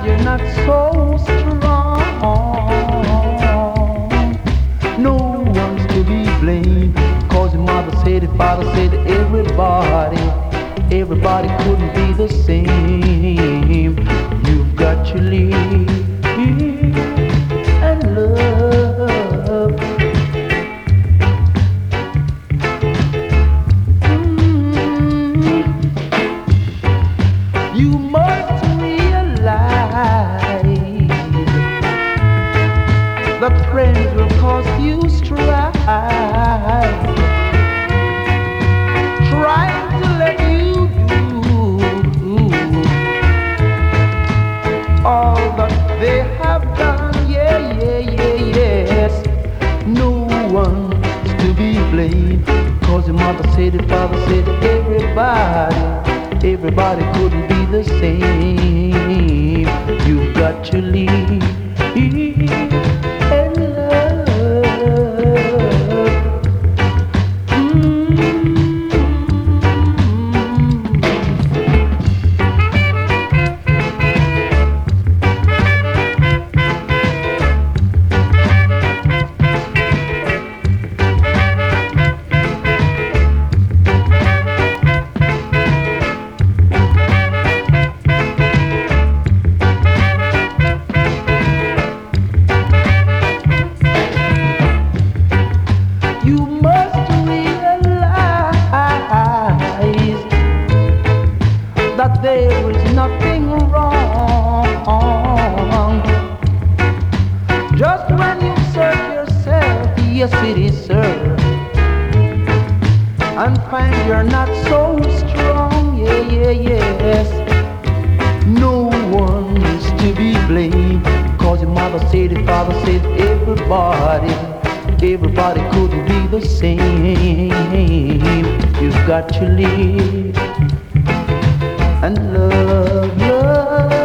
find you're not so strong. No one's to be blamed, cause your mother said it, father said it, everybody couldn't be the same. You've got to live and love. You must realize that friends will cause you strife, trying to let you do all that they have done. Yeah, yeah, yeah, yes. No one's to be blamed, cause your mother said it, father said it, everybody couldn't be the same. You've got to leave and love. You must realize that there is nothing wrong. Just when you search yourself, yes it is, sir, and find you're not so strong. Yeah, yeah, yes. No one is to be blamed, cause your mother said it, father said it, everybody couldn't be the same. You've got to live and love, love.